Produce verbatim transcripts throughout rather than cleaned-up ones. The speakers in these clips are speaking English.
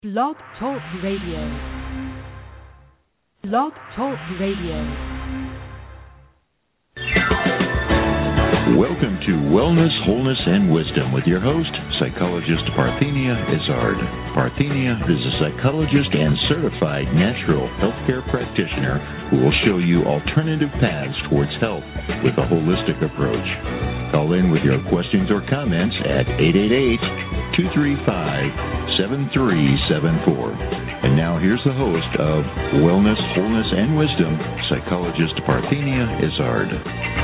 Blog Talk Radio. Blog Talk Radio. Welcome to Wellness, Wholeness, and Wisdom with your host, psychologist Parthenia Izzard. Parthenia is a psychologist and certified natural healthcare practitioner who will show you alternative paths towards health with a holistic approach. Call in with your questions or comments at eight eight eight, two three five, seven three seven four. And now here's the host of Wellness, Wholeness, and Wisdom, psychologist Parthenia Izzard.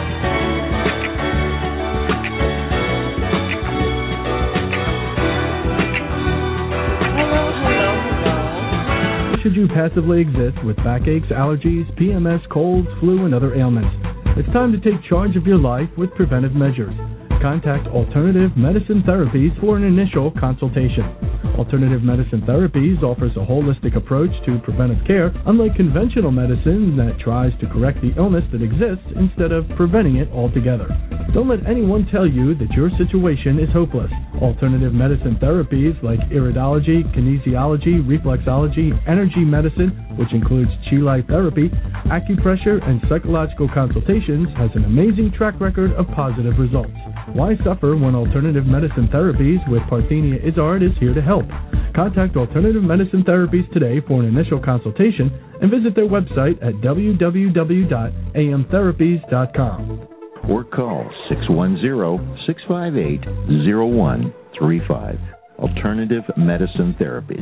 Should you passively exist with backaches, allergies, P M S, colds, flu, and other ailments? It's time to take charge of your life with preventive measures. Contact Alternative Medicine Therapies for an initial consultation. Alternative Medicine Therapies offers a holistic approach to preventive care, unlike conventional medicine that tries to correct the illness that exists instead of preventing it altogether. Don't let anyone tell you that your situation is hopeless. Alternative medicine therapies like iridology, kinesiology, reflexology, energy medicine, which includes Chi Life therapy, acupressure, and psychological consultations, has an amazing track record of positive results. Why suffer when Alternative Medicine Therapies with Parthenia Izzard is here to help? Contact Alternative Medicine Therapies today for an initial consultation and visit their website at w w w dot a m therapies dot com. Or call six one zero, six five eight, zero one three five. Alternative Medicine Therapies.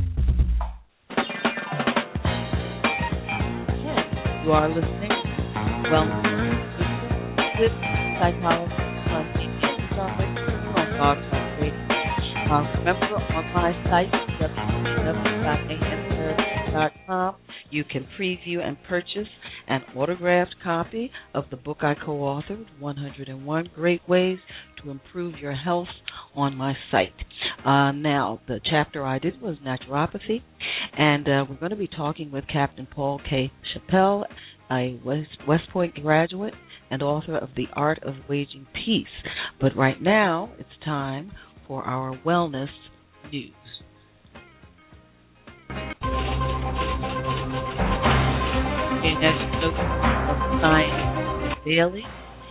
You are listening to Wellness with Psychologist Parthenia Izzard on Blog Talk Radio. Uh, remember, on my site, w w w dot a m therapies dot com, you can preview and purchase an autographed copy of the book I co-authored, one hundred one Great Ways to Improve Your Health, on my site. Uh, now, the chapter I did was naturopathy, and uh, we're going to be talking with Captain Paul K. Chappell, a West, West Point graduate and author of The Art of Waging Peace. But right now, it's time for our wellness news. Of Science Daily,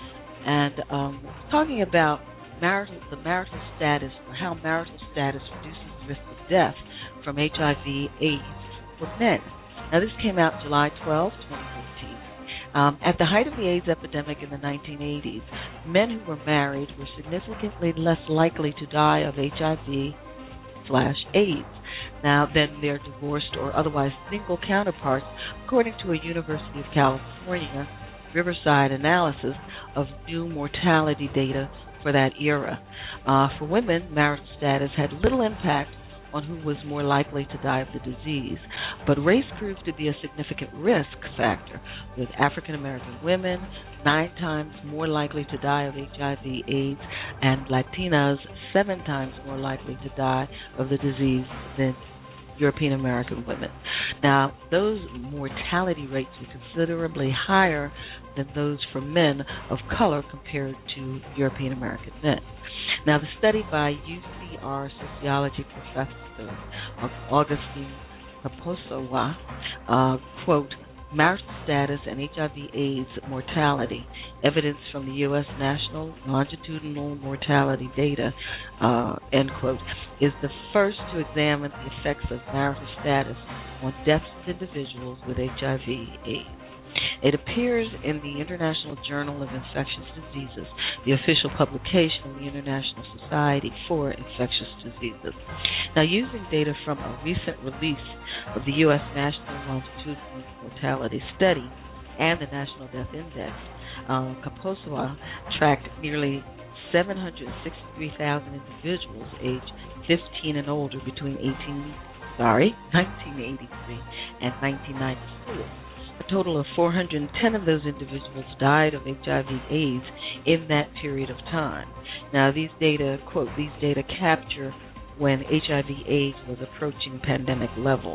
and um, talking about marital, the marital status, or how marital status reduces the risk of death from H I V AIDS for men. Now, this came out July twelfth, twenty fifteen. Um, at the height of the AIDS epidemic in the nineteen eighties, men who were married were significantly less likely to die of H I V slash AIDS now than their divorced or otherwise single counterparts, according to a University of California Riverside analysis of new mortality data for that era. Uh, for women, marital status had little impact on who was more likely to die of the disease, but race proved to be a significant risk factor, with African American women nine times more likely to die of H I V AIDS and Latinas seven times more likely to die of the disease than European American women. Now, those mortality rates were considerably higher than those for men of color compared to European American men. Now, the study by U C R sociology professor Augustine Kaposowa, uh, quote, marital status and H I V AIDS mortality, evidence from the U S National Longitudinal Mortality Data, uh, end quote, is the first to examine the effects of marital status on deaths of individuals with H I V AIDS. It appears in the International Journal of Infectious Diseases, the official publication of the International Society for Infectious Diseases. Now, using data from a recent release of the U S National Longitudinal Mortality Study and the National Death Index, uh, Kaposowa tracked nearly seven hundred sixty-three thousand individuals aged fifteen and older between eighteen, sorry, nineteen eighty-three and nineteen ninety-four. A total of four hundred ten of those individuals died of H I V AIDS in that period of time. Now, these data, quote, these data capture when H I V AIDS was approaching pandemic level,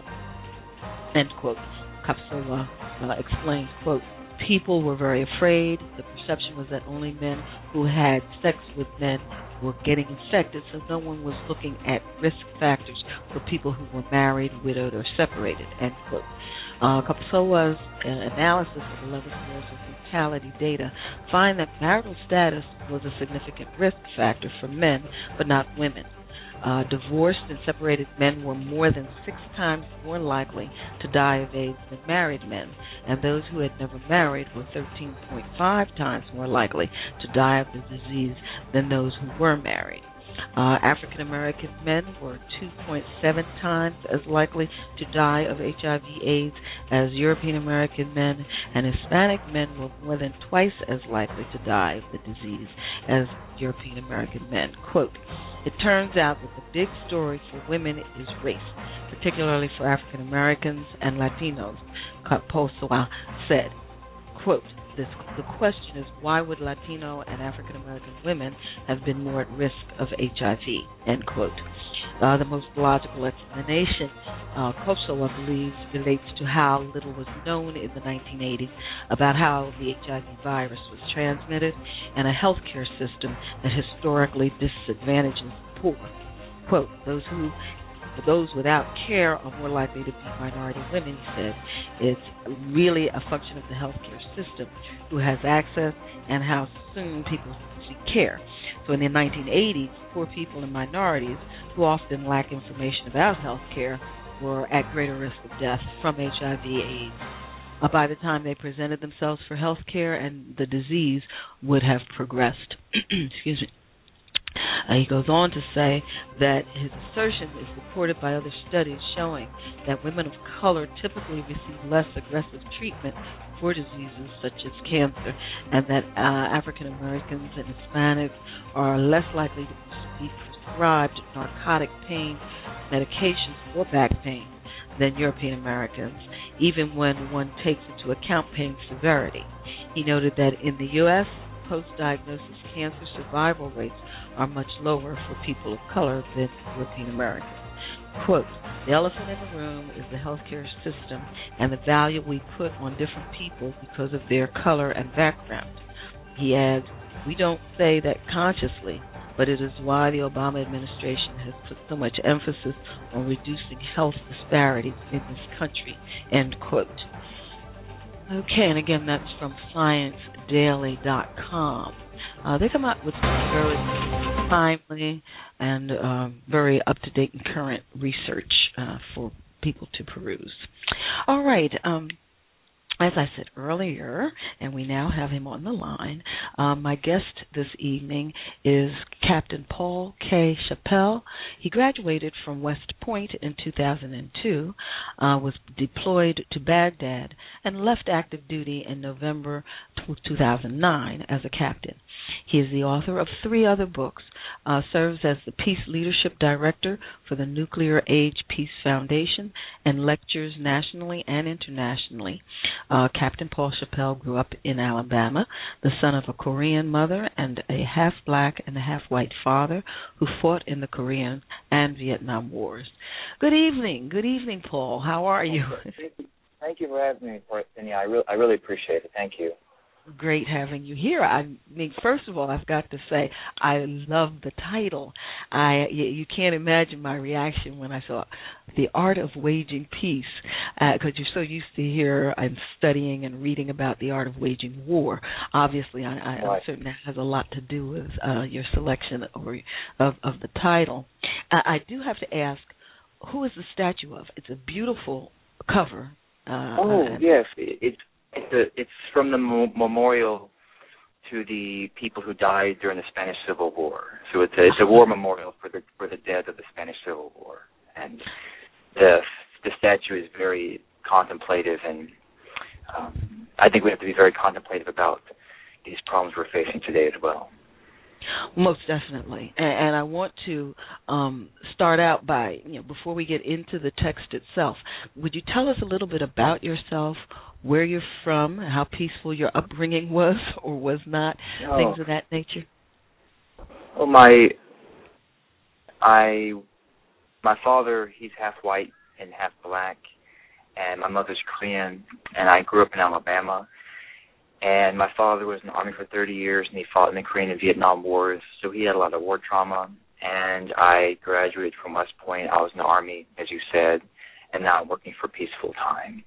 end quote. Kapsowa uh, explains, quote, people were very afraid. The perception was that only men who had sex with men were getting infected, so no one was looking at risk factors for people who were married, widowed, or separated, end quote. Uh, Kopsowa's uh, analysis of eleven years of mortality data find that marital status was a significant risk factor for men, but not women. Uh, divorced and separated men were more than six times more likely to die of AIDS than married men, and those who had never married were thirteen point five times more likely to die of the disease than those who were married. Uh, African American men were two point seven times as likely to die of H I V AIDS as European American men, and Hispanic men were more than twice as likely to die of the disease as European American men. Quote, "It turns out that the big story for women is race, particularly for African Americans and Latinos," Kopsowa said. Quote, This, the question is, why would Latino and African American women have been more at risk of H I V, end quote. Uh, the most logical explanation, uh, Kopsowa believes, relates to how little was known in the nineteen eighties about how the H I V virus was transmitted and a healthcare system that historically disadvantages the poor. Quote, those who Those without care are more likely to be minority women, he said. It's really a function of the healthcare system, who has access and how soon people seek care. So in the nineteen eighties, poor people and minorities, who often lack information about healthcare, were at greater risk of death from H I V AIDS. Uh, by the time they presented themselves for healthcare, and the disease would have progressed. Excuse me. Uh, he goes on to say that his assertion is supported by other studies showing that women of color typically receive less aggressive treatment for diseases such as cancer, and that uh, African Americans and Hispanics are less likely to be prescribed narcotic pain medications for back pain than European Americans, even when one takes into account pain severity. He noted that in the U S, post-diagnosis cancer survival rates are much lower for people of color than European Americans. Quote, the elephant in the room is the healthcare system and the value we put on different people because of their color and background. He adds, we don't say that consciously, but it is why the Obama administration has put so much emphasis on reducing health disparities in this country, end quote. Okay, and again, that's from science daily dot com. Uh, they come out with some very timely and um, very up-to-date and current research uh, for people to peruse. All right. Um, as I said earlier, and we now have him on the line, um, my guest this evening is Captain Paul K. Chappell. He graduated from West Point in two thousand two, uh, was deployed to Baghdad, and left active duty in November two thousand nine as a captain. He is the author of three other books, uh, serves as the Peace Leadership Director for the Nuclear Age Peace Foundation, and lectures nationally and internationally. Uh, Captain Paul Chappell grew up in Alabama, the son of a Korean mother and a half-black and a half-white father who fought in the Korean and Vietnam Wars. Good evening. Good evening, Paul. How are you? Thank you for having me, Parthenia. I, re- I really appreciate it. Thank you. Great having you here. I mean, first of all, I've got to say, I love the title. I you, you can't imagine my reaction when I saw The Art of Waging Peace, because uh, you're so used to hear and studying and reading about the art of waging war. Obviously, I, I, I'm certain that has a lot to do with uh, your selection or, of, of the title. Uh, I do have to ask, who is the statue of? It's a beautiful cover. Uh, oh, uh, yes. It, it's It's, a, it's from the mo- memorial to the people who died during the Spanish Civil War. So it's a, it's a war memorial for the for the dead of the Spanish Civil War, and the the statue is very contemplative, and um, I think we have to be very contemplative about these problems we're facing today as well. Most definitely, and, and I want to um, start out by, you know, before we get into the text itself, would you tell us a little bit about yourself, where you're from, how peaceful your upbringing was or was not, oh. things of that nature? Well, my I my father, he's half white and half black, and my mother's Korean, and I grew up in Alabama. And my father was in the Army for thirty years, and he fought in the Korean and Vietnam Wars, so he had a lot of war trauma. And I graduated from West Point. I was in the Army, as you said, and now I'm working for Peace full time.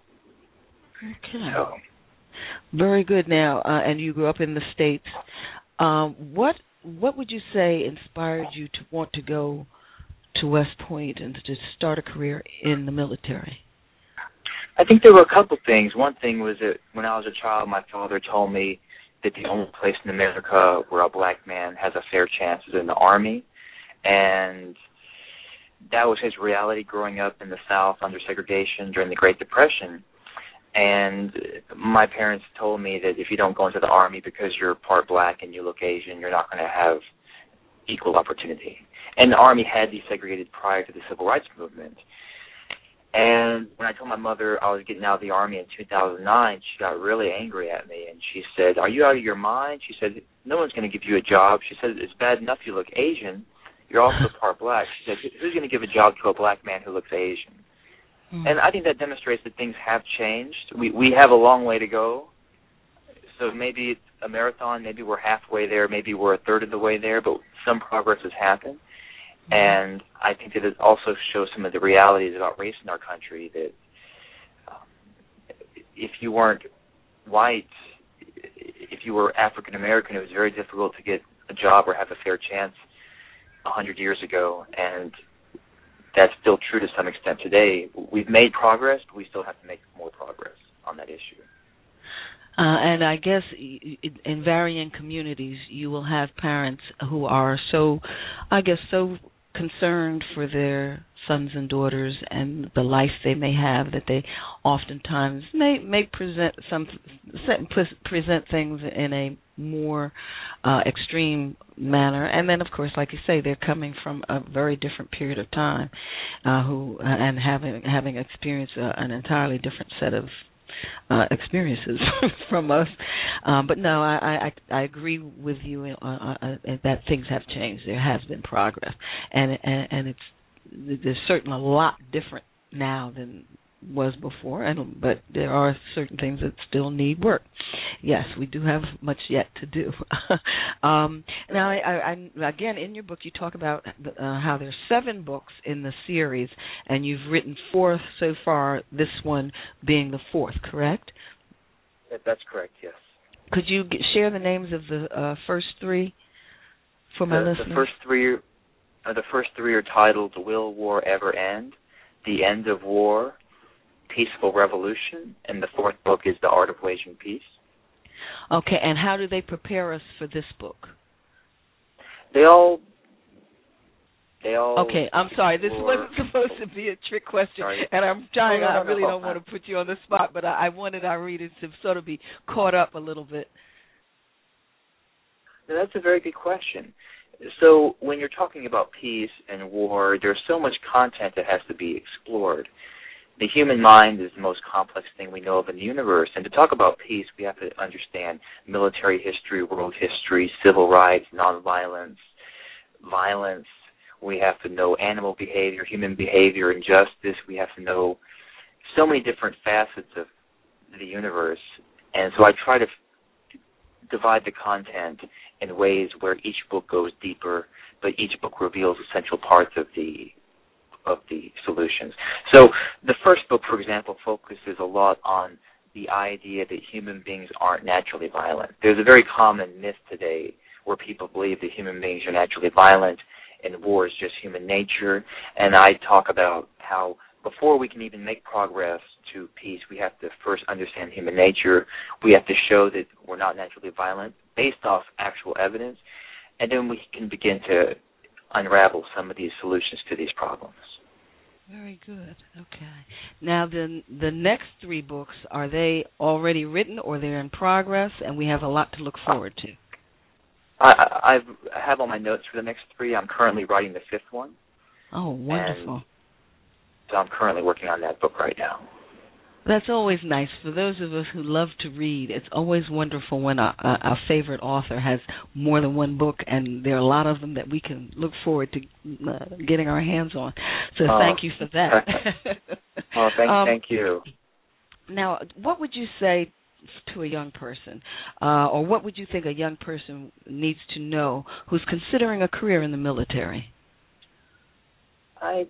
Okay. So, very good. Now, uh, and you grew up in the States. Um, what what would you say inspired you to want to go to West Point and to start a career in the military? I think there were a couple things. One thing was that when I was a child, my father told me that the only place in America where a black man has a fair chance is in the Army, and that was his reality growing up in the South under segregation during the Great Depression. And my parents told me that if you don't go into the Army because you're part black and you look Asian, you're not going to have equal opportunity. And the Army had desegregated prior to the Civil Rights Movement. And when I told my mother I was getting out of the Army in two thousand nine, she got really angry at me, and she said, "Are you out of your mind?" She said, "No one's going to give you a job." She said, "It's bad enough you look Asian. You're also part black." She said, "Who's going to give a job to a black man who looks Asian?" Mm. And I think that demonstrates that things have changed. We we have a long way to go. So maybe it's a marathon, maybe we're halfway there, maybe we're a third of the way there, but some progress has happened. And I think that it also shows some of the realities about race in our country, that um, if you weren't white, if you were African American, it was very difficult to get a job or have a fair chance a hundred years ago, and that's still true to some extent today. We've made progress, but we still have to make more progress on that issue. Uh, and I guess in varying communities, you will have parents who are so, I guess, so concerned for their sons and daughters and the life they may have that they oftentimes may may present some present things in a more uh, extreme manner. And then, of course, like you say, they're coming from a very different period of time, uh, who uh, and having having experienced uh, an entirely different set of Uh, experiences from us, um, but no, I, I I agree with you uh, uh, that things have changed. There has been progress, and and, and it's there's certainly a lot different now than was before, and but there are certain things that still need work. Yes, we do have much yet to do. um, now, I, I, I, again, in your book, you talk about uh, how there's seven books in the series, and you've written four so far, this one being the fourth, correct? That, that's correct, yes. Could you g- share the names of the uh, first three for my the, listeners? The first three, uh, the first three are titled "Will War Ever End?", "The End of War," "Peaceful Revolution," and the fourth book is "The Art of Waging Peace." Okay, and how do they prepare us for this book? They all, they all. Okay, I'm sorry. This wasn't supposed to be a trick question, sorry. and I'm trying. No, no, no, I really no, don't no. want to put you on the spot, but I, I wanted our readers to sort of be caught up a little bit. Now, that's a very good question. So when you're talking about peace and war, there's so much content that has to be explored. The human mind is the most complex thing we know of in the universe, and to talk about peace, we have to understand military history, world history, civil rights, nonviolence, violence. We have to know animal behavior, human behavior, and justice. We have to know so many different facets of the universe, and so I try to f- divide the content in ways where each book goes deeper, but each book reveals essential parts of the of the solutions. So the first book, for example, focuses a lot on the idea that human beings aren't naturally violent. There's a very common myth today where people believe that human beings are naturally violent and war is just human nature. And I talk about how before we can even make progress to peace, we have to first understand human nature. We have to show that we're not naturally violent based off actual evidence. And then we can begin to unravel some of these solutions to these problems. Very good. Okay. Now, the the next three books, are they already written or they're in progress, and we have a lot to look forward to? I, I've, I have all my notes for the next three. I'm currently writing the fifth one. Oh, wonderful. So I'm currently working on that book right now. That's always nice. For those of us who love to read, it's always wonderful when a, a, a favorite author has more than one book, and there are a lot of them that we can look forward to uh, getting our hands on. So oh. thank you for that. oh, thank, um, thank you. Now, what would you say to a young person, uh, or what would you think a young person needs to know who's considering a career in the military? I.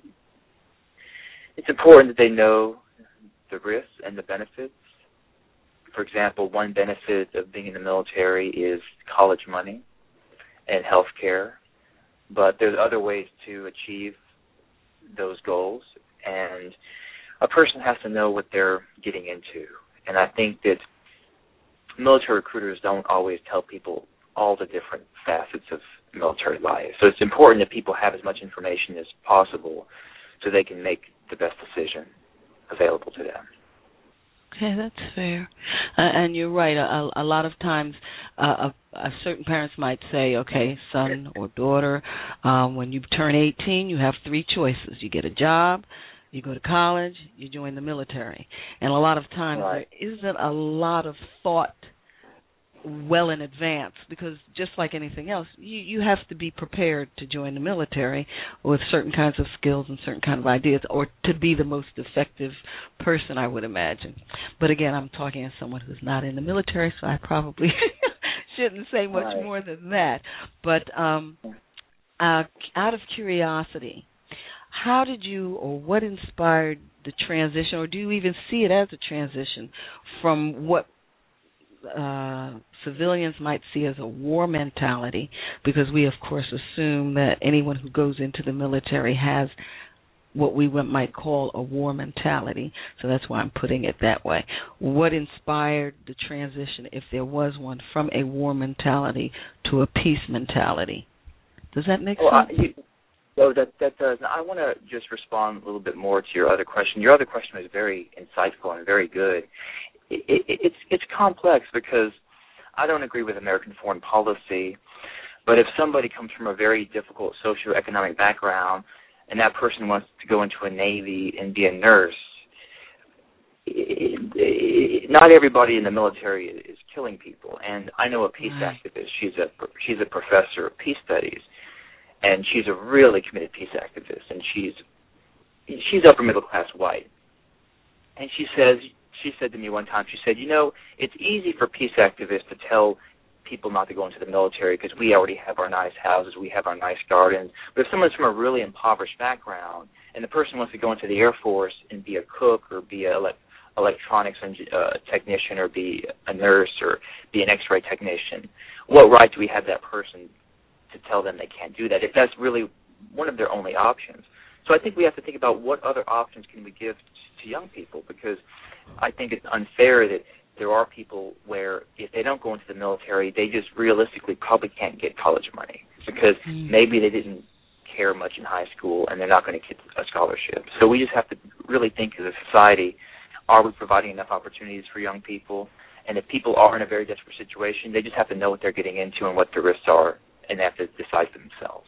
It's important that they know the risks and the benefits. For example, one benefit of being in the military is college money and health care, but there's other ways to achieve those goals, and a person has to know what they're getting into. And I think that military recruiters don't always tell people all the different facets of military life. So it's important that people have as much information as possible so they can make the best decision available to them. Okay, that's fair. Uh, and you're right. A, a lot of times, uh, a, a certain parents might say, okay, son or daughter, um, when you turn eighteen, you have three choices. You get a job, you go to college, you join the military. And a lot of times right. there isn't a lot of thought well in advance, because just like anything else, you, you have to be prepared to join the military with certain kinds of skills and certain kind of ideas, or to be the most effective person, I would imagine. But again, I'm talking as someone who's not in the military, so I probably shouldn't say much right. more than that. But um, uh, out of curiosity, how did you, or what inspired the transition, or do you even see it as a transition from what Uh, civilians might see as a war mentality, because we, of course, assume that anyone who goes into the military has what we might call a war mentality. So that's why I'm putting it that way. What inspired the transition, if there was one, from a war mentality to a peace mentality? Does that make well, sense? I, you, well, that, that does. I want to just respond a little bit more to your other question. Your other question was very insightful and very good. It, it, it's it's complex, because I don't agree with American foreign policy, but if somebody comes from a very difficult socioeconomic background and that person wants to go into a Navy and be a nurse, it, it, not everybody in the military is killing people. And I know a peace right. activist. She's a she's a professor of peace studies, and she's a really committed peace activist, and she's she's upper middle class white, and she says. She said to me one time, she said, you know, it's easy for peace activists to tell people not to go into the military because we already have our nice houses, we have our nice gardens. But if someone's from a really impoverished background and the person wants to go into the Air Force and be a cook or be an ele- electronics uh, technician or be a nurse or be an X-ray technician, what right do we have that person to tell them they can't do that if that's really one of their only options? So I think we have to think about what other options can we give to young people, because I think it's unfair that there are people where if they don't go into the military, they just realistically probably can't get college money because mm. maybe they didn't care much in high school and they're not going to get a scholarship. So we just have to really think as a society, are we providing enough opportunities for young people? And if people are in a very desperate situation, they just have to know what they're getting into and what the risks are, and they have to decide for themselves.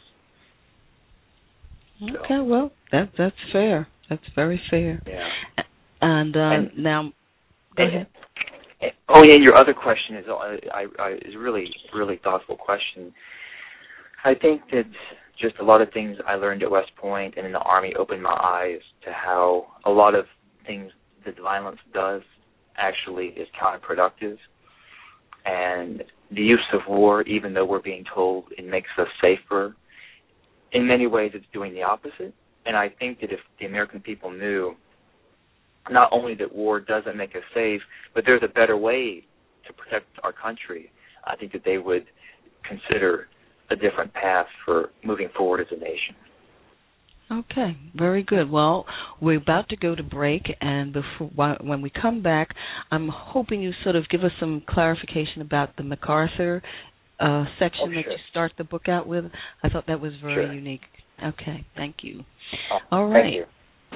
Okay, so. well, that that's fair. That's very fair. Yeah. And, uh, and now, go and, ahead. And, oh, yeah, your other question is I, I, is really, really thoughtful question. I think that just a lot of things I learned at West Point and in the Army opened my eyes to how a lot of things that violence does actually is counterproductive. And the use of war, even though we're being told it makes us safer, in many ways it's doing the opposite. And I think that if the American people knew not only that war doesn't make us safe, but there's a better way to protect our country, I think that they would consider a different path for moving forward as a nation. Okay, very good. Well, we're about to go to break, and before when we come back, I'm hoping you sort of give us some clarification about the MacArthur uh, section oh, that sure. you start the book out with. I thought that was very sure. unique. Okay, thank you. Oh, All right. Thank you.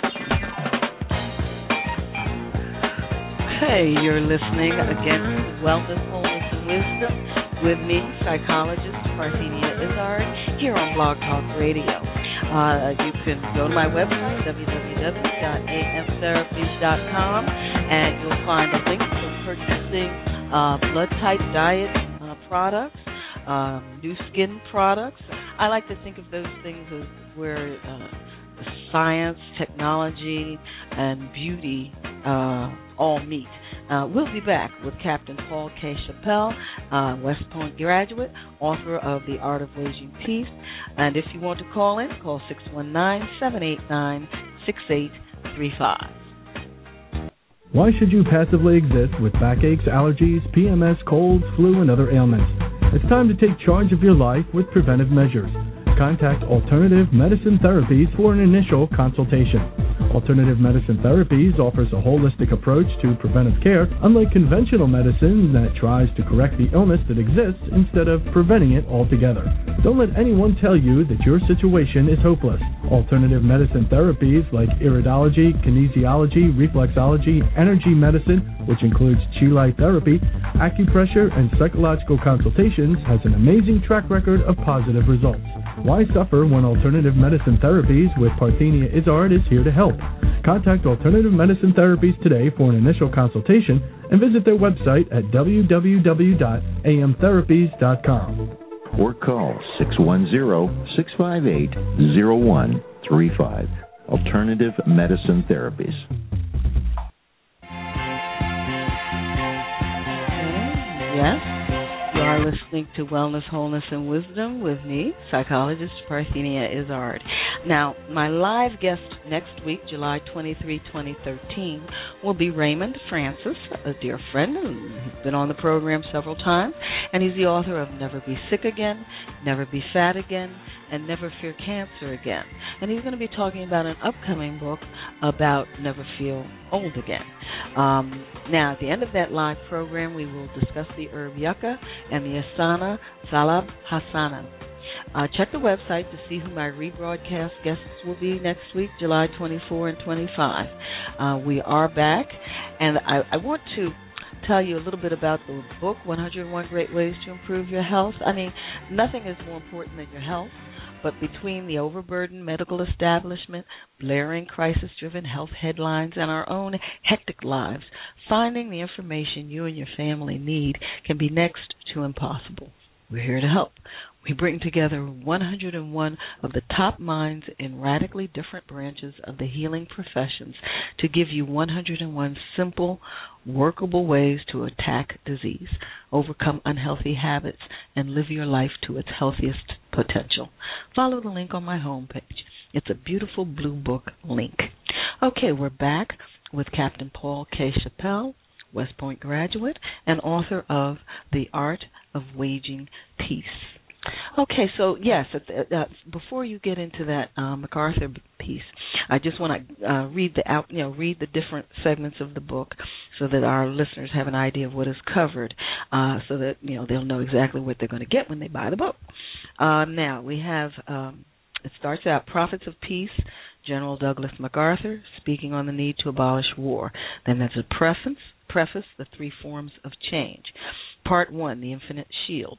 Hey, you're listening again to Wellness, Wholeness, and Wisdom with me, psychologist Parthenia Izzard, here on Blog Talk Radio. Uh, you can go to my website, w w w dot a m therapies dot com, and you'll find a link for purchasing uh, blood type diet uh, products, um, new skin products. I like to think of those things as where uh, science, technology, and beauty uh, all meet. Uh, we'll be back with Captain Paul K. Chappell, uh, West Point graduate, author of The Art of Waging Peace. And if you want to call in, call six one nine, seven eight nine, six eight three five. Why should you passively exist with backaches, allergies, P M S, colds, flu, and other ailments? It's time to take charge of your life with preventive measures. Contact Alternative Medicine Therapies for an initial consultation. Alternative Medicine Therapies offers a holistic approach to preventive care, unlike conventional medicine that tries to correct the illness that exists instead of preventing it altogether. Don't let anyone tell you that your situation is hopeless. Alternative medicine therapies like iridology, kinesiology, reflexology, energy medicine, which includes Chi Light therapy, acupressure, and psychological consultations, has an amazing track record of positive results. Why suffer when Alternative Medicine Therapies with Parthenia Izzard is here to help? Contact Alternative Medicine Therapies today for an initial consultation and visit their website at w w w dot a m therapies dot com. Or call six one zero, six five eight, zero one three five. Alternative Medicine Therapies. Yes, you are listening to Wellness, Wholeness, and Wisdom with me, psychologist Parthenia Izzard. Now, my live guest next week, July twenty-third, twenty thirteen, will be Raymond Francis, a dear friend who's been on the program several times, and he's the author of Never Be Sick Again, Never Be Fat Again, and Never Fear Cancer Again. And he's going to be talking about an upcoming book about Never Feel Old Again. Um, now, at the end of that live program, we will discuss the herb yucca and the asana Salab Hasana. Uh, check the website to see who my rebroadcast guests will be next week, July twenty-fourth and twenty-fifth. Uh, we are back, and I, I want to tell you a little bit about the book, one hundred one Great Ways to Improve Your Health. I mean, nothing is more important than your health. But between the overburdened medical establishment, blaring crisis-driven health headlines, and our own hectic lives, finding the information you and your family need can be next to impossible. We're here to help. We bring together one hundred one of the top minds in radically different branches of the healing professions to give you one hundred one simple, workable ways to attack disease, overcome unhealthy habits, and live your life to its healthiest potential. Follow the link on my homepage. It's a beautiful blue book link. Okay, we're back with Captain Paul K. Chappell, West Point graduate, and author of The Art of Waging Peace. Okay, so yes, uh, uh, before you get into that uh, MacArthur piece, I just want to uh, read the out, you know, read the different segments of the book so that our listeners have an idea of what is covered, uh, so that you know they'll know exactly what they're going to get when they buy the book. Uh, now we have um, it starts out Prophets of Peace, General Douglas MacArthur speaking on the need to abolish war. Then there's a preface, preface, the three forms of change. Part one, the Infinite Shield.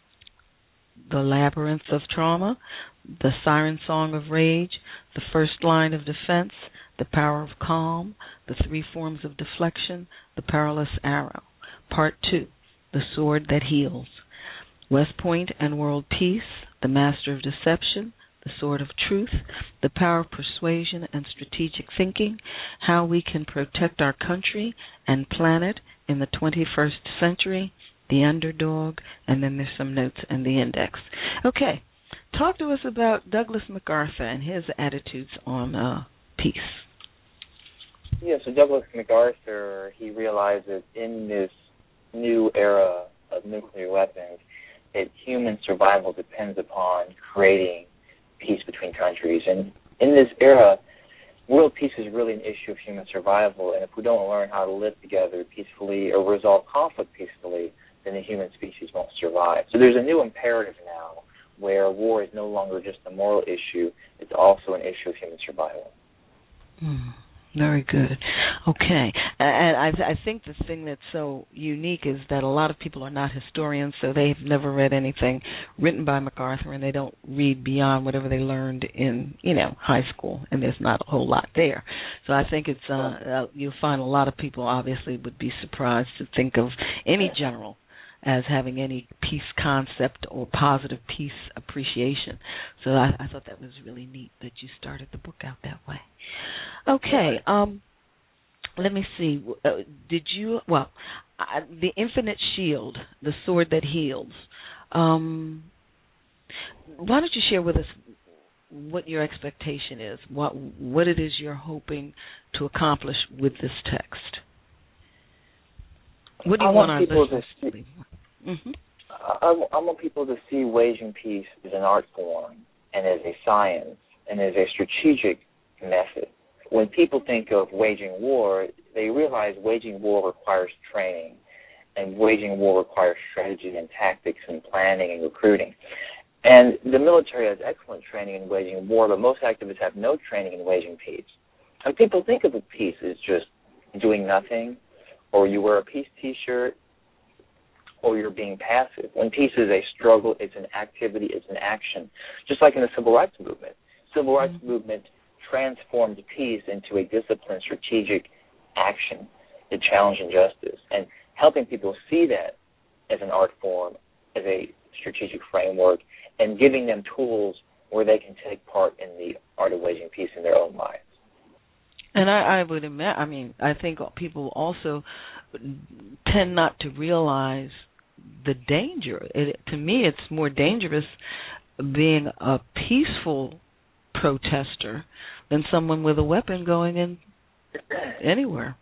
The Labyrinth of Trauma, The Siren Song of Rage, The First Line of Defense, The Power of Calm, The Three Forms of Deflection, The Perilous Arrow. Part two, The Sword That Heals. West Point and World Peace, The Master of Deception, The Sword of Truth, The Power of Persuasion and Strategic Thinking, How We Can Protect Our Country and Planet in the twenty-first Century, The Underdog, and then there's some notes in the index. Okay, talk to us about Douglas MacArthur and his attitudes on uh, peace. Yeah, so Douglas MacArthur, he realized that in this new era of nuclear weapons, that human survival depends upon creating peace between countries. And in this era, world peace is really an issue of human survival, and if we don't learn how to live together peacefully or resolve conflict peacefully, then the human species won't survive. So there's a new imperative now where war is no longer just a moral issue, it's also an issue of human survival. Mm, very good. Okay. And I, I think the thing that's so unique is that a lot of people are not historians, so they've never read anything written by MacArthur, and they don't read beyond whatever they learned in, you know, high school, and there's not a whole lot there. So I think it's, uh, uh, you'll find a lot of people obviously would be surprised to think of any general as having any peace concept or positive peace appreciation. So I, I thought that was really neat that you started the book out that way. Okay, um, let me see. Uh, did you? Well, uh, the Infinite Shield, the sword that heals. Um, why don't you share with us what your expectation is? What what it is you're hoping to accomplish with this text? What do you I want, want our people to listeners see, to mm-hmm. I, I want people to see waging peace as an art form and as a science and as a strategic method. When people think of waging war, they realize waging war requires training, and waging war requires strategy and tactics and planning and recruiting. And the military has excellent training in waging war, but most activists have no training in waging peace. And people think of peace as just doing nothing, or you wear a peace T-shirt, or you're being passive. When peace is a struggle, it's an activity, it's an action. Just like in the Civil Rights Movement. Civil Rights mm-hmm. Movement transformed peace into a disciplined, strategic action to challenge injustice. And helping people see that as an art form, as a strategic framework, and giving them tools where they can take part in the art of waging peace in their own lives. And I, I would imagine, I mean, I think people also tend not to realize the danger. It, to me, it's more dangerous being a peaceful protester than someone with a weapon going in anywhere.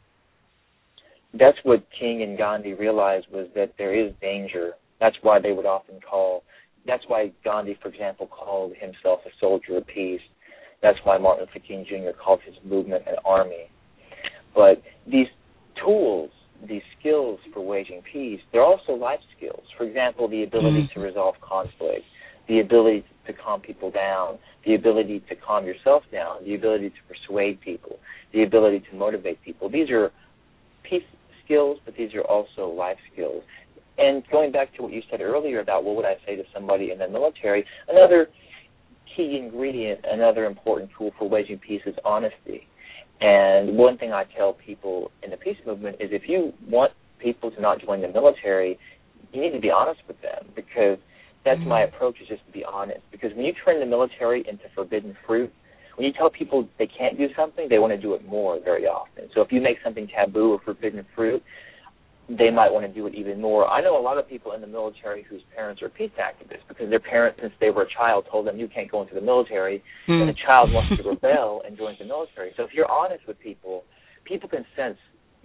That's what King and Gandhi realized, was that there is danger. That's why they would often call, that's why Gandhi, for example, called himself a soldier of peace. That's why Martin Luther King Junior called his movement an army. But these tools, these skills for waging peace, they're also life skills. For example, the ability mm-hmm. to resolve conflict, the ability to calm people down, the ability to calm yourself down, the ability to persuade people, the ability to motivate people. These are peace skills, but these are also life skills. And going back to what you said earlier about what would I say to somebody in the military, another key ingredient, another important tool for waging peace is honesty. And one thing I tell people in the peace movement is if you want people to not join the military, you need to be honest with them, because that's mm-hmm. my approach, is just to be honest. Because when you turn the military into forbidden fruit, when you tell people they can't do something, they want to do it more very often. So if you make something taboo or forbidden fruit, they might want to do it even more. I know a lot of people in the military whose parents are peace activists because their parents, since they were a child, told them you can't go into the military, mm. and the child wants to rebel and joins the military. So if you're honest with people, people can sense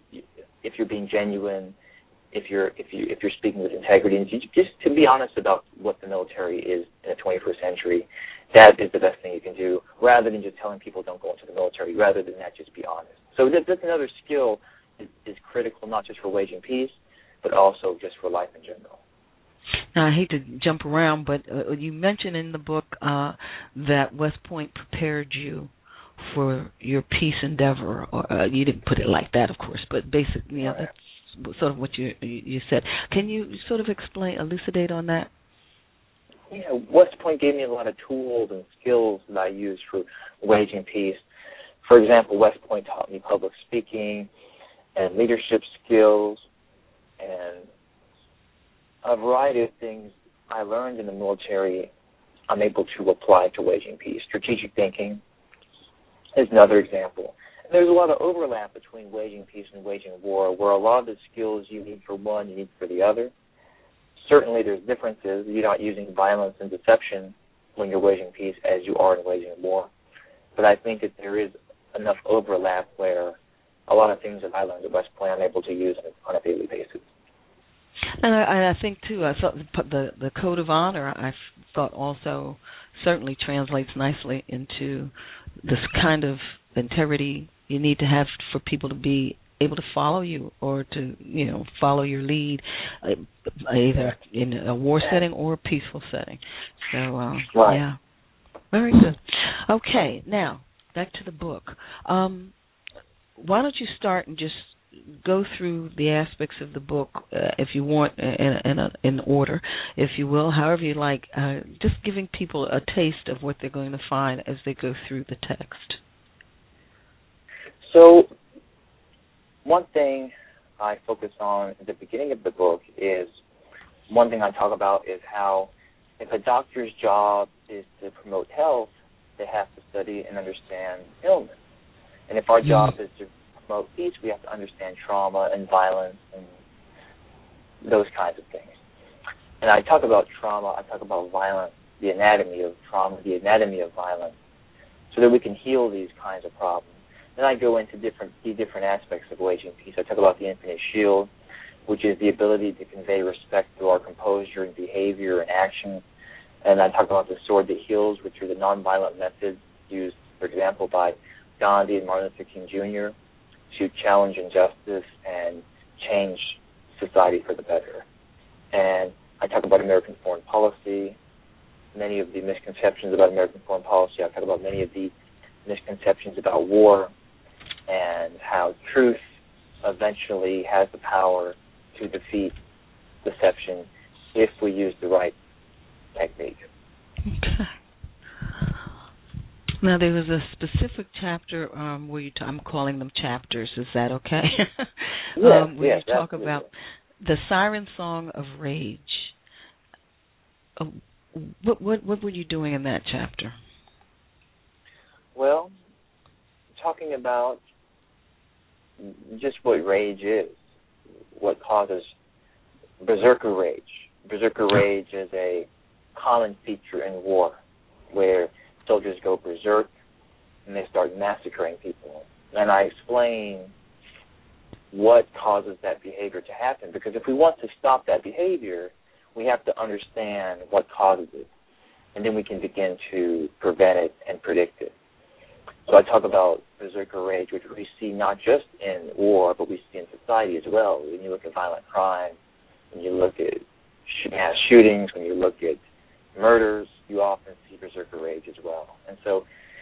if you're being genuine, if you're if you if you're speaking with integrity, and just to be honest about what the military is in the twenty-first century. That is the best thing you can do, rather than just telling people don't go into the military. Rather than that, just be honest. So that's another skill is, is critical, not just for waging peace, but also just for life in general. Now, I hate to jump around, but uh, you mentioned in the book uh, that West Point prepared you for your peace endeavor. Or, uh, you didn't put it like that, of course, but basically, you know, that's sort of what you you said. Can you sort of explain, elucidate on that? Yeah, West Point gave me a lot of tools and skills that I use for waging peace. For example, West Point taught me public speaking and leadership skills and a variety of things I learned in the military I'm able to apply to waging peace. Strategic thinking is another example. And there's a lot of overlap between waging peace and waging war, where a lot of the skills you need for one, you need for the other. Certainly there's differences. You're not using violence and deception when you're waging peace as you are in waging war. But I think that there is enough overlap where a lot of things that I learned at West Point I'm able to use on a daily basis. And I, I think, too, I thought the, the code of honor, I thought also certainly translates nicely into this kind of integrity you need to have for people to be able to follow you or to, you know, follow your lead, uh, either in a war setting or a peaceful setting. So, uh, right. yeah, very good. Okay, now, back to the book. Um, why don't you start and just go through the aspects of the book, uh, if you want, in, in, a, in order, if you will, however you like, uh, just giving people a taste of what they're going to find as they go through the text. So, one thing I focus on at the beginning of the book is, one thing I talk about is how if a doctor's job is to promote health, they have to study and understand illness. And if our mm-hmm. job is to promote peace, we have to understand trauma and violence and those kinds of things. And I talk about trauma, I talk about violence, the anatomy of trauma, the anatomy of violence, so that we can heal these kinds of problems. Then I go into different the different aspects of waging peace. I talk about the infinite shield, which is the ability to convey respect through our composure and behavior and action. And I talk about the sword that heals, which are the nonviolent methods used, for example, by Gandhi and Martin Luther King Junior to challenge injustice and change society for the better. And I talk about American foreign policy, many of the misconceptions about American foreign policy. I talk about many of the misconceptions about war and how truth eventually has the power to defeat deception if we use the right technique. Okay. Now, there was a specific chapter um, where you t- I'm calling them chapters. Is that okay? Yes, um, where yes, you talk absolutely. about the Siren Song of Rage. Uh, what, what what were you doing in that chapter? Well, talking about just what rage is, what causes berserker rage. Berserker rage is a common feature in war, where soldiers go berserk and they start massacring people. And I explain what causes that behavior to happen, because if we want to stop that behavior, we have to understand what causes it, and then we can begin to prevent it and predict it. So I talk about berserker rage, which we see not just in war, but we see in society as well. When you look at violent crime, when you look at mass shootings, when you look at murders, you often see berserker rage as well. And so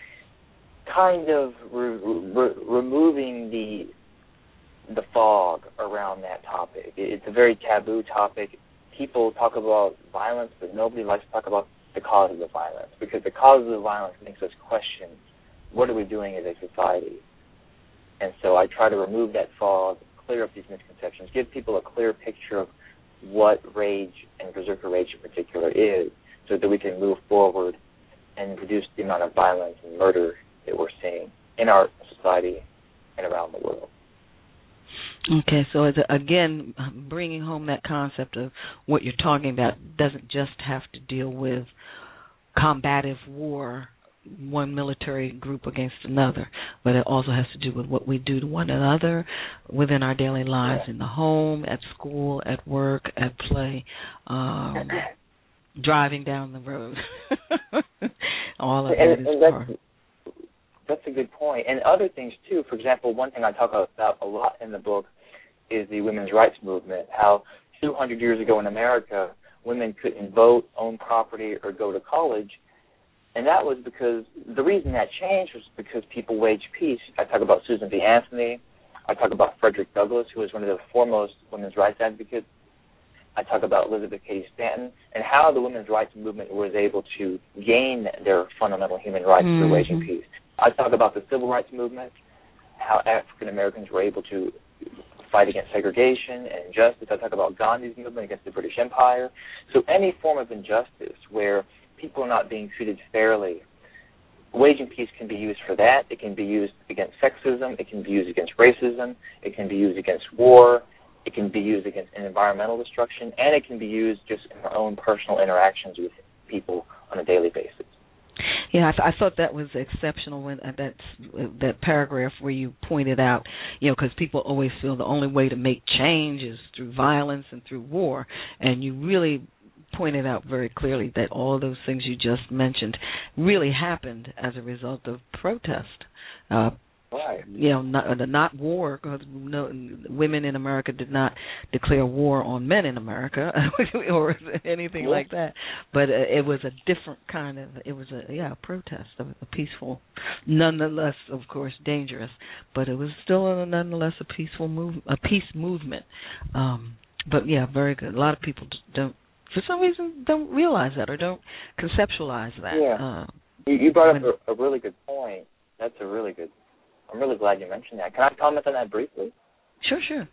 kind of re- re- removing the the fog around that topic. It's a very taboo topic. People talk about violence, but nobody likes to talk about the cause of the violence, because the cause of the violence makes us question, what are we doing as a society? And so I try to remove that fog, clear up these misconceptions, give people a clear picture of what rage and berserker rage in particular is, so that we can move forward and reduce the amount of violence and murder that we're seeing in our society and around the world. Okay, so as a, again, bringing home that concept of what you're talking about doesn't just have to deal with combative war, one military group against another, but it also has to do with what we do to one another within our daily lives, yeah. in the home, at school, at work, at play, um, driving down the road. All of and, that is and part. That's, that's a good point. And other things, too. For example, one thing I talk about a lot in the book is the women's rights movement, how two hundred years ago in America, women couldn't vote, own property, or go to college. And that was because the reason that changed was because people waged peace. I talk about Susan B. Anthony. I talk about Frederick Douglass, who was one of the foremost women's rights advocates. I talk about Elizabeth Cady Stanton and how the women's rights movement was able to gain their fundamental human rights mm-hmm. through waging peace. I talk about the civil rights movement, how African Americans were able to fight against segregation and injustice. I talk about Gandhi's movement against the British Empire. So any form of injustice where people are not being treated fairly, waging peace can be used for that. It can be used against sexism. It can be used against racism. It can be used against war. It can be used against environmental destruction. And it can be used just in our own personal interactions with people on a daily basis. Yeah, I, th- I thought that was exceptional when uh, that's uh, that paragraph where you pointed out, you know, because people always feel the only way to make change is through violence and through war, and you really pointed out very clearly that all those things you just mentioned really happened as a result of protest. Uh, right. You know, not, uh, not war, because no, women in America did not declare war on men in America or anything yeah. like that. But uh, it was a different kind of, it was a, yeah, a protest, a, a peaceful, nonetheless, of course, dangerous, but it was still a, nonetheless a peaceful move, a peace movement. Um, but yeah, very good. A lot of people don't, for some reason, don't realize that or don't conceptualize that. Yeah. Uh, you, you brought when, up a, a really good point. That's a really good I'm really glad you mentioned that. Can I comment on that briefly? Sure, sure.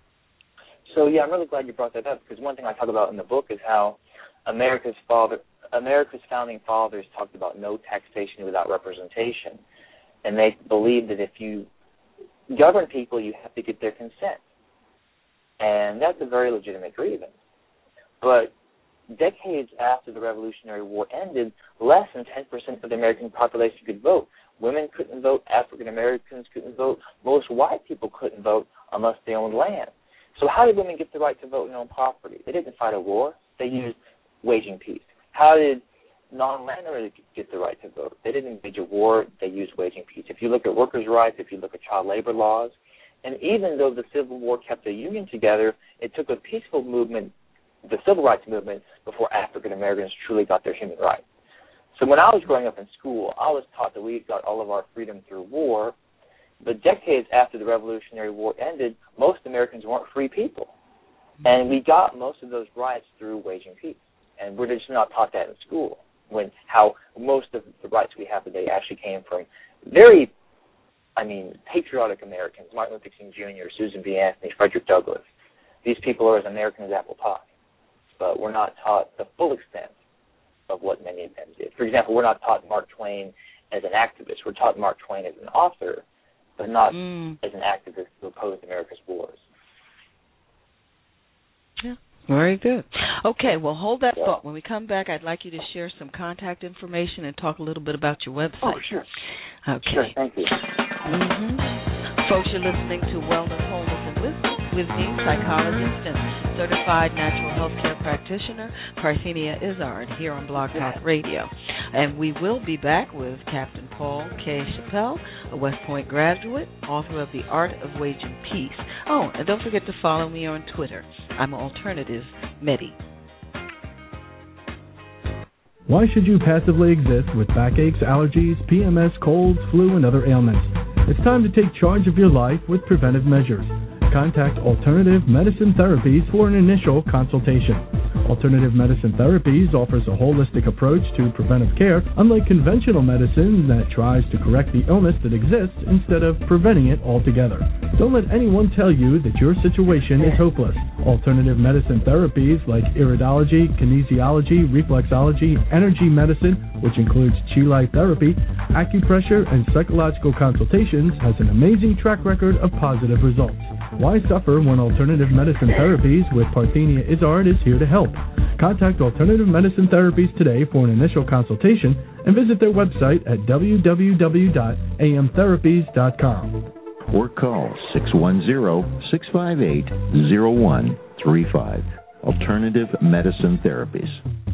So, yeah, I'm really glad you brought that up, because one thing I talk about in the book is how America's father, America's founding fathers talked about no taxation without representation. And they believed that if you govern people, you have to get their consent. And that's a very legitimate grievance. But decades after the Revolutionary War ended, less than ten percent of the American population could vote. Women couldn't vote. African Americans couldn't vote. Most white people couldn't vote unless they owned land. So how did women get the right to vote and own property? They didn't fight a war. They used waging peace. How did non-landowners get the right to vote? They didn't wage a war. They used waging peace. If you look at workers' rights, if you look at child labor laws, and even though the Civil War kept the Union together, it took a peaceful movement, the Civil Rights Movement, before African Americans truly got their human rights. So when I was growing up in school, I was taught that we got all of our freedom through war. But decades after the Revolutionary War ended, most Americans weren't free people. And we got most of those rights through waging peace. And we're just not taught that in school, when how most of the rights we have today actually came from very, I mean, patriotic Americans, Martin Luther King Junior, Susan B. Anthony, Frederick Douglass. These people are as American as apple pie. But we're not taught the full extent of what many of them did. For example, we're not taught Mark Twain as an activist. We're taught Mark Twain as an author, but not mm. as an activist who opposed America's wars. Yeah, very good. Okay, well, hold that yeah. thought. When we come back, I'd like you to share some contact information and talk a little bit about your website. Oh, sure. Okay. Sure, thank you. Mm-hmm. Folks, you're listening to Wellness, Wholeness, and Wisdom with me, psychologist and certified natural health care practitioner, Parthenia Izzard, here on Blog Talk Radio. And we will be back with Captain Paul K. Chappell, a West Point graduate, author of The Art of Waging Peace. Oh, and don't forget to follow me on Twitter. I'm Alternative Medi. Why should you passively exist with backaches, allergies, P M S, colds, flu, and other ailments? It's time to take charge of your life with preventive measures. Contact Alternative Medicine Therapies for an initial consultation. Alternative Medicine Therapies offers a holistic approach to preventive care, unlike conventional medicine that tries to correct the illness that exists instead of preventing it altogether. Don't let anyone tell you that your situation is hopeless. Alternative medicine therapies like iridology, kinesiology, reflexology, energy medicine, which includes Chi Life therapy, acupressure, and psychological consultations, has an amazing track record of positive results. Why suffer when Alternative Medicine Therapies with Parthenia Izzard is here to help? Contact Alternative Medicine Therapies today for an initial consultation and visit their website at w w w dot a m therapies dot com. Or call six one zero, six five eight, zero one three five. Alternative Medicine Therapies.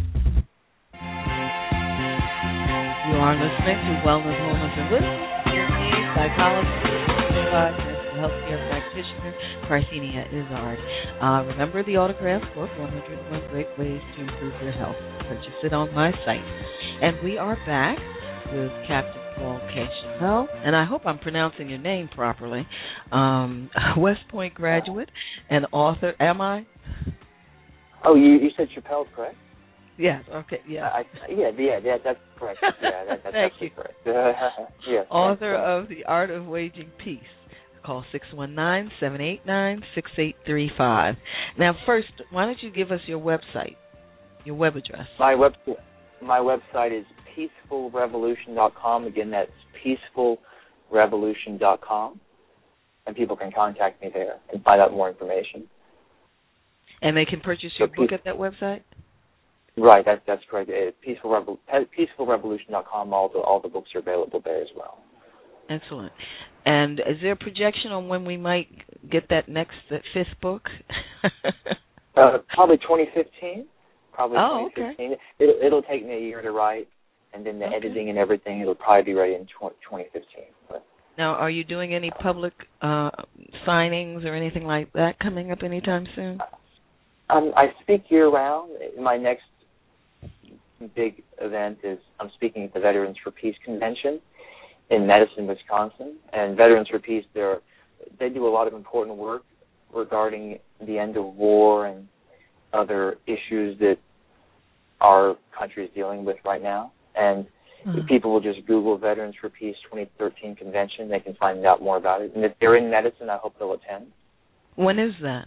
You are listening to Wellness, Wholeness, and Wisdom with me, psychologist, certified healthcare practitioner, Parthenia Izzard. Uh, remember the autograph book, one hundred one Great Ways to Improve Your Health. Purchase it on my site. And we are back with Captain Paul K. Chappell, and I hope I'm pronouncing your name properly. Um, West Point graduate and author. Am I? Oh, you, you said Chappell, correct? Yes, okay, yeah. I, yeah, yeah, yeah, that's correct. Yeah, that, that's Thank absolutely you. correct. Yes, author of The Art of Waging Peace. Call six one nine, seven eight nine, six eight three five. Now, first, why don't you give us your website, your web address? My web, my website is peaceful revolution dot com. Again, that's peaceful revolution dot com. And people can contact me there and find out more information. And they can purchase your so book peace, at that website? Right, that, that's correct. peaceful revolution dot com, all the, all the books are available there as well. Excellent. And is there a projection on when we might get that next, that fifth book? uh, probably twenty fifteen. Probably oh, twenty fifteen. Okay. It'll, it'll take me a year to write, and then the okay. editing and everything, it'll probably be ready in twenty fifteen. But. Now, are you doing any public uh, signings or anything like that coming up anytime soon? Um, I speak year-round. My next big event is I'm speaking at the Veterans for Peace Convention in Madison, Wisconsin. And Veterans for Peace, they're, they do a lot of important work regarding the end of war and other issues that our country is dealing with right now. And mm-hmm. if people will just Google Veterans for Peace twenty thirteen convention, they can find out more about it. And if they're in Madison, I hope they'll attend. When is that?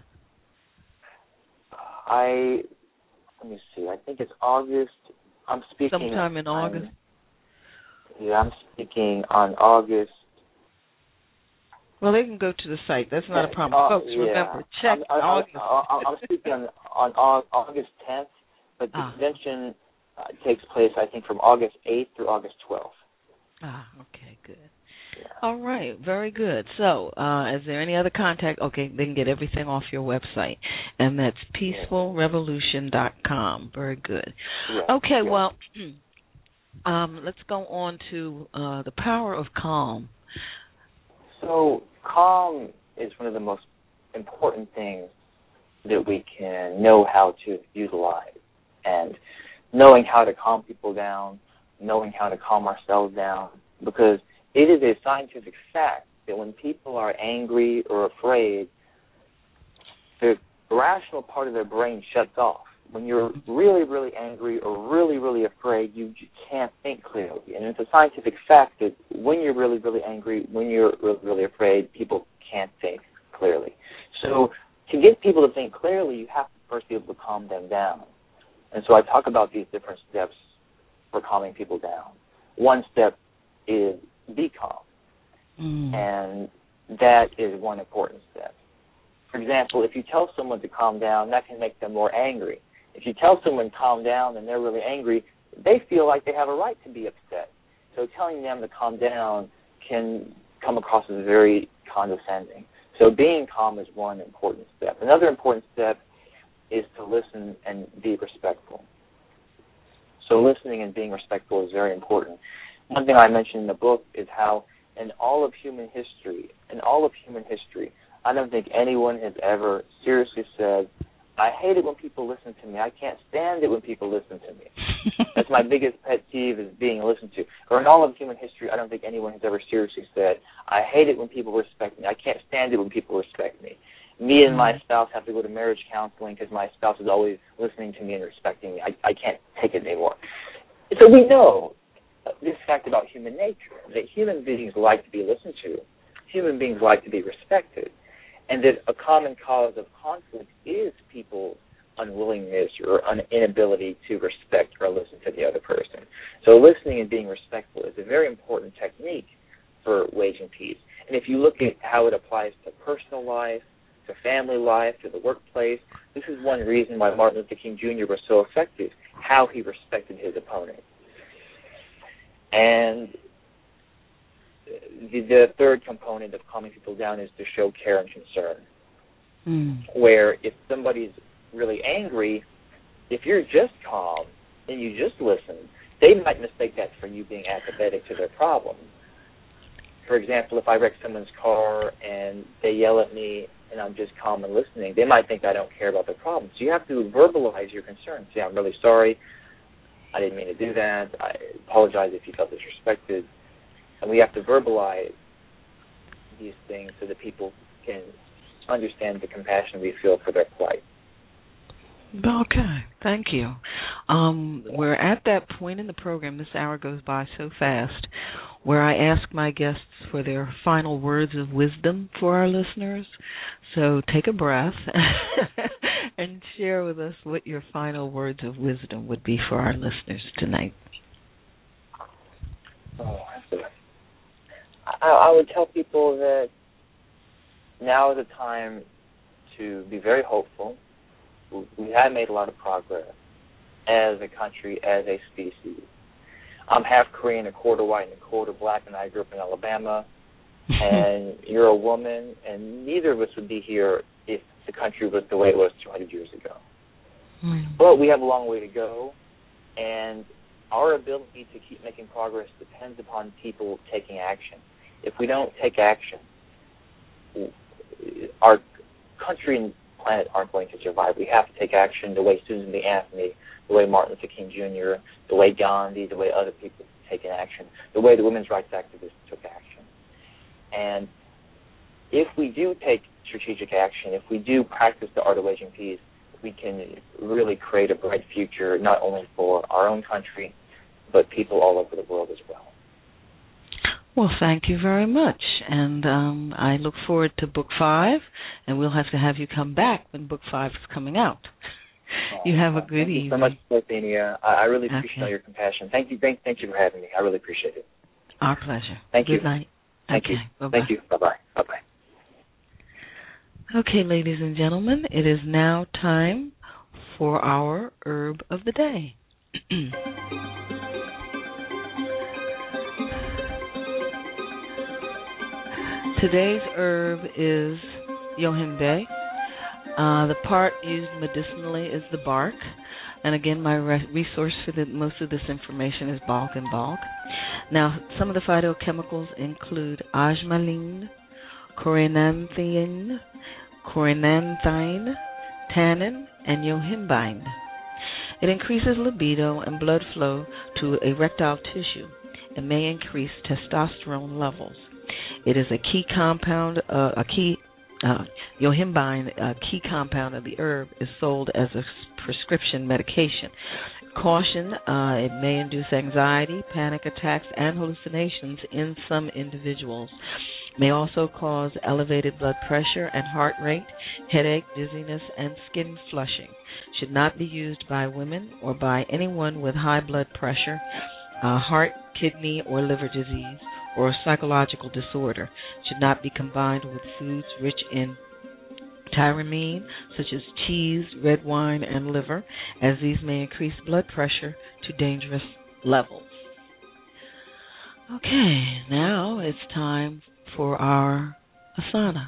I, let me see, I think it's August. I'm speaking. Sometime in August? I'm, yeah, I'm speaking on August Well, they can go to the site. That's not a problem. Uh, Folks, yeah. remember, check I'm, I'm, August. I'm, I'm speaking on, on Au- August tenth, but the ah. convention uh, takes place, I think, from August eighth through August twelfth. Ah, okay, good. Yeah. All right, very good. So, uh, is there any other contact? Okay, they can get everything off your website, and that's peaceful revolution dot com. Very good. Yeah. Okay, yeah. well, um, let's go on to uh, the power of calm. So, calm is one of the most important things that we can know how to utilize, and knowing how to calm people down, knowing how to calm ourselves down, because it is a scientific fact that when people are angry or afraid, the rational part of their brain shuts off. When you're really, really angry or really, really afraid, you just can't think clearly. And it's a scientific fact that when you're really, really angry, when you're really, really afraid, people can't think clearly. So to get people to think clearly, you have to first be able to calm them down. And so I talk about these different steps for calming people down. One step is be calm. Mm. And that is one important step. For example, if you tell someone to calm down, that can make them more angry. If you tell someone calm down and they're really angry, they feel like they have a right to be upset. So telling them to calm down can come across as very condescending. So being calm is one important step. Another important step is to listen and be respectful. So listening and being respectful is very important. One thing I mentioned in the book is how in all of human history, in all of human history, I don't think anyone has ever seriously said, I hate it when people listen to me. I can't stand it when people listen to me. That's my biggest pet peeve, is being listened to. Or in all of human history, I don't think anyone has ever seriously said, I hate it when people respect me. I can't stand it when people respect me. Me and my spouse have to go to marriage counseling because my spouse is always listening to me and respecting me. I, I can't take it anymore. So we know this fact about human nature, that human beings like to be listened to. Human beings like to be respected. And that a common cause of conflict is people's unwillingness or un- inability to respect or listen to the other person. So listening and being respectful is a very important technique for waging peace. And if you look at how it applies to personal life, to family life, to the workplace, this is one reason why Martin Luther King Junior was so effective, how he respected his opponent. And the, the third component of calming people down is to show care and concern. Mm. Where if somebody's really angry, if you're just calm and you just listen, they might mistake that for you being apathetic to their problem. For example, if I wreck someone's car and they yell at me and I'm just calm and listening, they might think I don't care about their problem. So you have to verbalize your concern. Say, I'm really sorry. I didn't mean to do that. I apologize if you felt disrespected. And we have to verbalize these things so that people can understand the compassion we feel for their plight. Okay, thank you. Um, we're at that point in the program, this hour goes by so fast, where I ask my guests for their final words of wisdom for our listeners. So take a breath and share with us what your final words of wisdom would be for our listeners tonight. Oh, I, I would tell people that now is a time to be very hopeful. We have made a lot of progress as a country, as a species. I'm half Korean, a quarter white, and a quarter black, and I grew up in Alabama. And you're a woman, and neither of us would be here if the country was the way it was two hundred years ago. Mm. But we have a long way to go, and our ability to keep making progress depends upon people taking action. If we don't take action, our country and planet aren't going to survive. We have to take action the way Susan B. Anthony, the way Martin Luther King Junior, the way Gandhi, the way other people take action, the way the women's rights activists took action. And if we do take strategic action, if we do practice the art of waging peace, we can really create a bright future not only for our own country, but people all over the world as well. Well, thank you very much. And um, I look forward to Book Five, and we'll have to have you come back when Book Five is coming out. You have a good thank evening. Thank you so much, Parthenia. I, I really appreciate okay. all your compassion. Thank you. Thank, thank you for having me. I really appreciate it. Our pleasure. Thank good you. Good night. Thank okay. you. Bye-bye. Thank you. Bye-bye. Bye-bye. Okay, ladies and gentlemen, it is now time for our herb of the day. Today's herb is yohimbe. Uh, the part used medicinally is the bark. And again, my re- resource for the, most of this information is Balk and Balk. Now, some of the phytochemicals include osmalin, corinanthine, corinanthine, tannin, and yohimbine. It increases libido and blood flow to erectile tissue and may increase testosterone levels. It is a key compound, uh, a key, uh, yohimbine, a key compound of the herb, is sold as a prescription medication. Caution, uh, it may induce anxiety, panic attacks, and hallucinations in some individuals. May also cause elevated blood pressure and heart rate, headache, dizziness, and skin flushing. Should not be used by women or by anyone with high blood pressure, uh, heart, kidney, or liver disease, or a psychological disorder. Should not be combined with foods rich in tyramine, such as cheese, red wine, and liver, as these may increase blood pressure to dangerous levels. Okay, now it's time for our asana.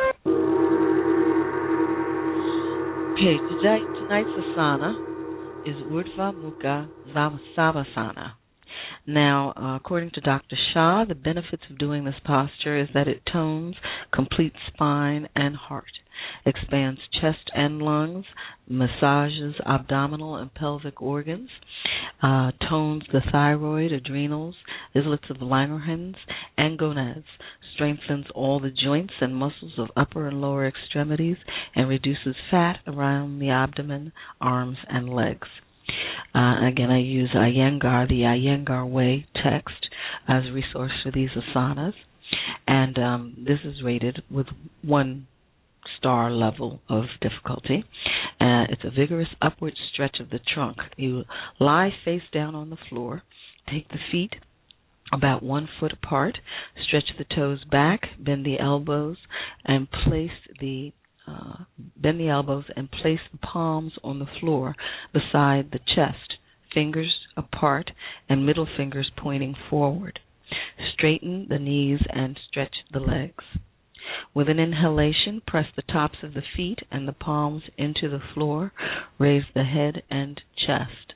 Okay, today, tonight's asana is Urdhva Mukha Savasana. Now, uh, according to Doctor Shah, the benefits of doing this posture is that it tones complete spine and heart, expands chest and lungs, massages abdominal and pelvic organs, uh, tones the thyroid, adrenals, islets of Langerhans, and gonads, strengthens all the joints and muscles of upper and lower extremities, and reduces fat around the abdomen, arms, and legs. Uh, again, I use Iyengar, the Iyengar Way text, as a resource for these asanas, and um, this is rated with one star level of difficulty. Uh, it's a vigorous upward stretch of the trunk. You lie face down on the floor, take the feet about one foot apart, stretch the toes back, bend the elbows, and place the uh, bend the elbows and place the palms on the floor beside the chest, fingers apart and middle fingers pointing forward. Straighten the knees and stretch the legs. With an inhalation, press the tops of the feet and the palms into the floor. Raise the head and chest.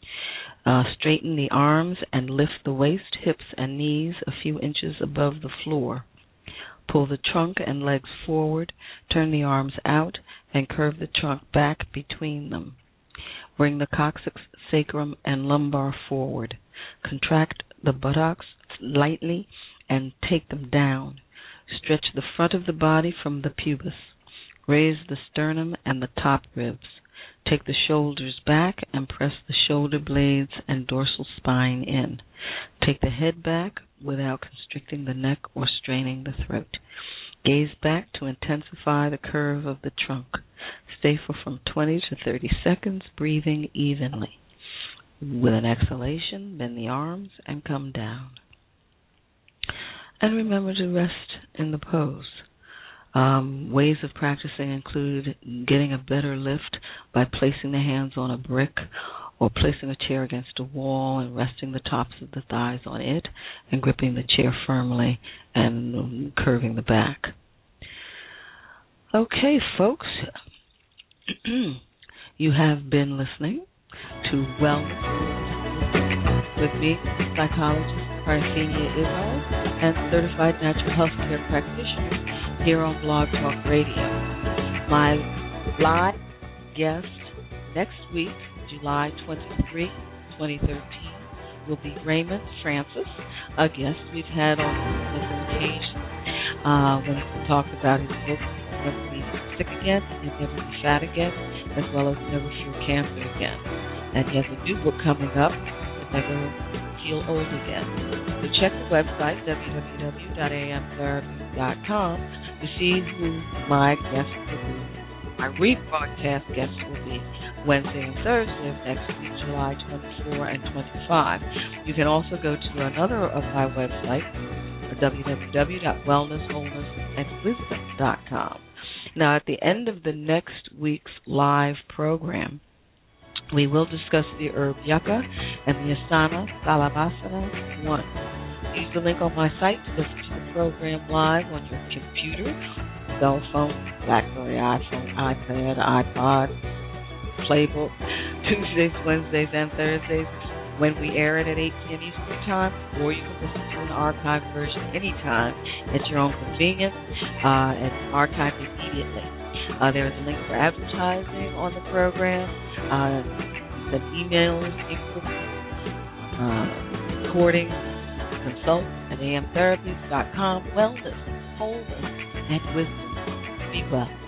Uh, straighten the arms and lift the waist, hips, and knees a few inches above the floor. Pull the trunk and legs forward, turn the arms out, and curve the trunk back between them. Bring the coccyx, sacrum, and lumbar forward. Contract the buttocks lightly and take them down. Stretch the front of the body from the pubis. Raise the sternum and the top ribs. Take the shoulders back and press the shoulder blades and dorsal spine in. Take the head back without constricting the neck or straining the throat. Gaze back to intensify the curve of the trunk. Stay for from twenty to thirty seconds, breathing evenly. With an exhalation, bend the arms and come down. And remember to rest in the pose. Um, ways of practicing include getting a better lift by placing the hands on a brick or placing a chair against a wall and resting the tops of the thighs on it and gripping the chair firmly and curving the back. Okay, folks, you have been listening to Wellness with me, psychologist Parthenia Izzard, and certified natural health care practitioner here on Blog Talk Radio. My live guest next week, July twenty-third, twenty thirteen, will be Raymond Francis, a guest we've had on different occasions uh, when he talked about his book, Never Be Sick Again and Never Be Fat Again, as well as Never Fear Cancer Again. And he has a new book coming up, Never Feel Old Again. So check the website, w w w dot a m therapy dot com, to see who my guest will be. My rebroadcast guest will be Wednesday and Thursday of next week, July twenty-fourth and twenty-fifth. You can also go to another of my websites, w w w dot wellness wholeness and wisdom dot com. Now, at the end of the next week's live program, we will discuss the herb yucca and the asana Salabhasana one. Use the link on my site to listen to the program live on your computer, cell phone, BlackBerry, iPhone, iPad, iPod, Playbook, Tuesdays, Wednesdays, and Thursdays when we air it at eight p.m. Eastern Time, or you can listen to an archived version anytime at your own convenience uh, and archived immediately. Uh, there is a link for advertising on the program, uh, the emails, uh, recordings, consult at a m therapies dot com. Wellness, wholeness, and wisdom. Be well.